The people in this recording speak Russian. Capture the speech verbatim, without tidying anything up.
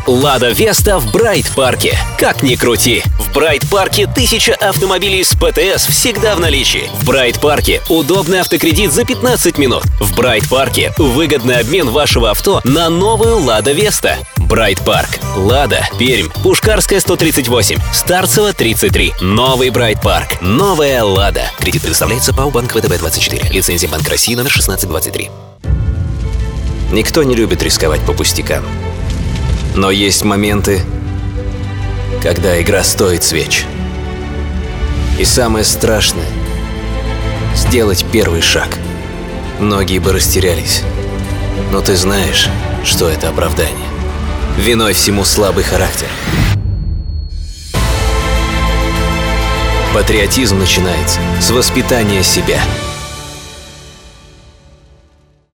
Лада Веста в Брайт-парке. Как ни крути, в Брайт-парке тысяча автомобилей с ПТС всегда в наличии. В Брайт-парке удобный автокредит за пятнадцать минут. В Брайт-парке выгодный обмен вашего авто на новую Лада Веста. Брайт-парк. Лада. Пермь. Пушкарская, сто тридцать восемь. Старцево, тридцать три. Новый Брайт-парк. Новая Лада. Кредит предоставляется ПАО Банк ВТБ двадцать четыре. Лицензия Банк России номер шестнадцать двадцать три. Никто не любит рисковать по пустякам. Но есть моменты, когда игра стоит свеч. И самое страшное — сделать первый шаг. Многие бы растерялись. Но ты знаешь, что это оправдание. Виной всему слабый характер. Патриотизм начинается с воспитания себя.